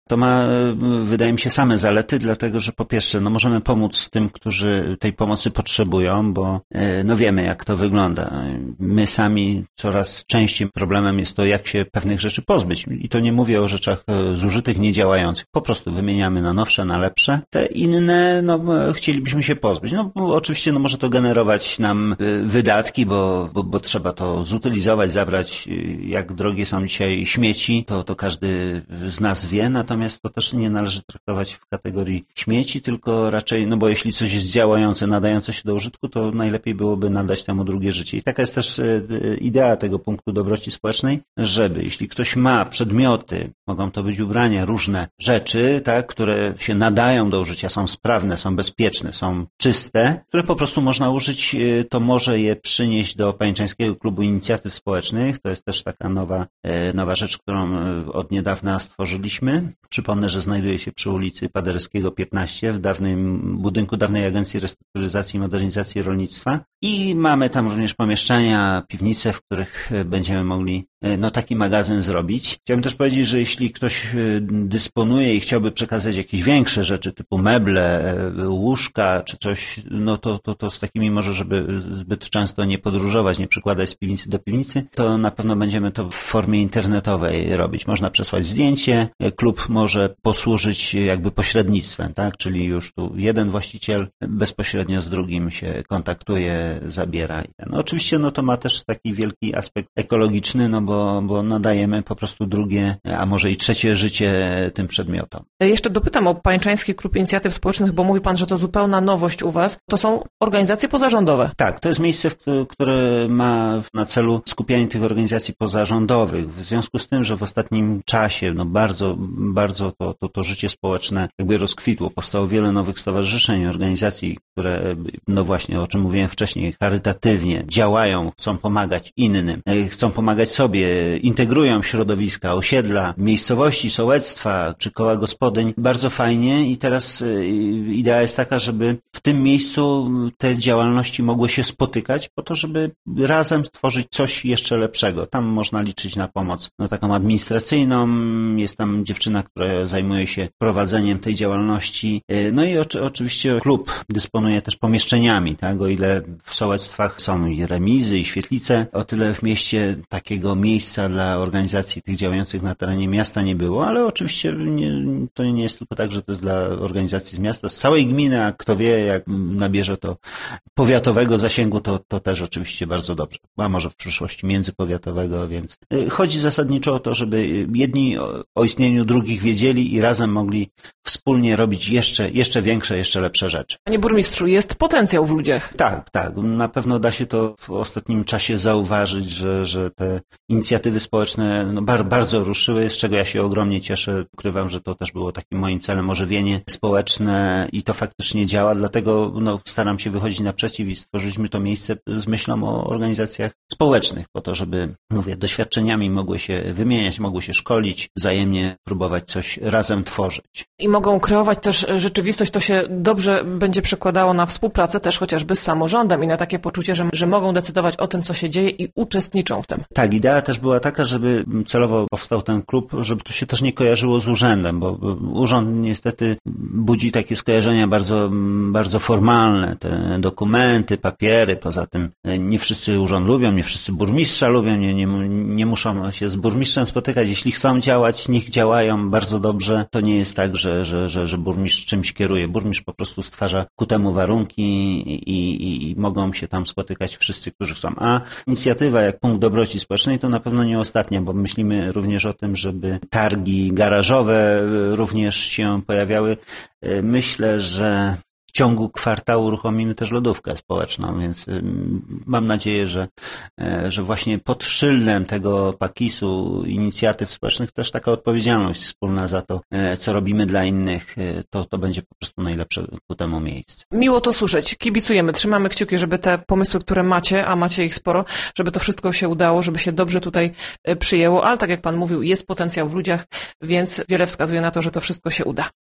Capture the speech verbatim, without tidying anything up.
To ma, wydaje mi się, same zalety, dlatego że po pierwsze, no możemy pomóc tym, którzy tej pomocy potrzebują, bo no wiemy, jak to wygląda. My sami coraz częściej problemem jest to, jak się pewnych rzeczy pozbyć. I to nie mówię o rzeczach zużytych, niedziałających. Po prostu wymieniamy na nowsze, na lepsze. Te inne, no chcielibyśmy się pozbyć. No oczywiście, no może to generować nam wydatki, bo, bo, bo trzeba to zutylizować, zabrać. Jak drogie są dzisiaj śmieci, to, to każdy z nas wie, natomiast to też nie należy traktować w kategorii śmieci, tylko raczej, no bo jeśli coś jest działające, nadające się do użytku, to najlepiej byłoby nadać temu drugie życie. I taka jest też idea tego punktu dobroci społecznej, żeby jeśli ktoś ma przedmioty, mogą to być ubrania, różne rzeczy, tak, które się nadają do użycia, są sprawne, są bezpieczne, są czyste, które po prostu można użyć, to może je przynieść do Pajęczańskiego Klubu Inicjatyw Społecznych. To jest też taka nowa, nowa rzecz, którą od niedawna stworzyliśmy. Przypomnę, że znajduje się przy ulicy Paderewskiego piętnaście w dawnym budynku dawnej Agencji Restrukturyzacji i Modernizacji Rolnictwa i mamy tam również pomieszczenia, piwnice, w których będziemy mogli no taki magazyn zrobić. Chciałbym też powiedzieć, że jeśli ktoś dysponuje i chciałby przekazać jakieś większe rzeczy typu meble, łóżka czy coś, no to, to, to z takimi może, żeby zbyt często nie podróżować, nie przykładać z piwnicy do piwnicy, to na pewno będziemy to w formie internetowej robić. Można przesłać zdjęcie, klub może posłużyć jakby pośrednictwem, tak? Czyli już tu jeden właściciel bezpośrednio z drugim się kontaktuje, zabiera. No oczywiście no to ma też taki wielki aspekt ekologiczny, no bo Bo, bo nadajemy po prostu drugie, a może i trzecie życie tym przedmiotom. Jeszcze dopytam o Pajęczański Klub Inicjatyw Społecznych, bo mówi Pan, że to zupełna nowość u Was. To są organizacje pozarządowe. Tak, to jest miejsce, które ma na celu skupianie tych organizacji pozarządowych. W związku z tym, że w ostatnim czasie no bardzo, bardzo to, to, to życie społeczne jakby rozkwitło. Powstało wiele nowych stowarzyszeń, organizacji, które, no właśnie, o czym mówiłem wcześniej, charytatywnie działają, chcą pomagać innym, chcą pomagać sobie, integrują środowiska, osiedla, miejscowości, sołectwa czy koła gospodyń. Bardzo fajnie i teraz idea jest taka, żeby w tym miejscu te działalności mogły się spotykać po to, żeby razem stworzyć coś jeszcze lepszego. Tam można liczyć na pomoc no, taką administracyjną. Jest tam dziewczyna, która zajmuje się prowadzeniem tej działalności. No i oczy, oczywiście klub dysponuje też pomieszczeniami, tak? O ile w sołectwach są i remizy, i świetlice, o tyle w mieście takiego miejsca dla organizacji tych działających na terenie miasta nie było, ale oczywiście nie, to nie jest tylko tak, że to jest dla organizacji z miasta, z całej gminy, a kto wie, jak nabierze to powiatowego zasięgu, to, to też oczywiście bardzo dobrze, a może w przyszłości międzypowiatowego, więc chodzi zasadniczo o to, żeby jedni o istnieniu drugich wiedzieli i razem mogli wspólnie robić jeszcze, jeszcze większe, jeszcze lepsze rzeczy. Panie burmistrzu, jest potencjał w ludziach. Tak, tak. Na pewno da się to w ostatnim czasie zauważyć, że, że te inicjatywy społeczne no, bar, bardzo ruszyły, z czego ja się ogromnie cieszę. Ukrywam, że to też było takim moim celem, ożywienie społeczne i to faktycznie działa, dlatego no, staram się wychodzić naprzeciw i stworzyliśmy to miejsce z myślą o organizacjach społecznych, po to, żeby, mówię, doświadczeniami mogły się wymieniać, mogły się szkolić, wzajemnie próbować coś razem tworzyć. I mogą kreować też rzeczywistość, to się dobrze będzie przekładało na współpracę też chociażby z samorządem i na takie poczucie, że, że mogą decydować o tym, co się dzieje i uczestniczą w tym. Tak, idea też była taka, żeby celowo powstał ten klub, żeby to się też nie kojarzyło z urzędem, bo urząd niestety budzi takie skojarzenia bardzo, bardzo formalne, te dokumenty, papiery, poza tym nie wszyscy urząd lubią, nie wszyscy burmistrza lubią, nie, nie, nie muszą się z burmistrzem spotykać, jeśli chcą działać, niech działają bardzo dobrze, to nie jest tak, że, że, że, że burmistrz czymś kieruje, burmistrz po prostu stwarza ku temu warunki i, i, i mogą się tam spotykać wszyscy, którzy chcą. A inicjatywa jak punkt dobroci społecznej to na pewno nie ostatnia, bo myślimy również o tym, żeby targi garażowe również się pojawiały. Myślę, że w ciągu kwartału uruchomimy też lodówkę społeczną, więc mam nadzieję, że, że właśnie pod szyldem tego pakisu inicjatyw społecznych też taka odpowiedzialność wspólna za to, co robimy dla innych, to, to będzie po prostu najlepsze ku temu miejsce. Miło to słyszeć. Kibicujemy, trzymamy kciuki, żeby te pomysły, które macie, a macie ich sporo, żeby to wszystko się udało, żeby się dobrze tutaj przyjęło, ale tak jak Pan mówił, jest potencjał w ludziach, więc wiele wskazuje na to, że to wszystko się uda.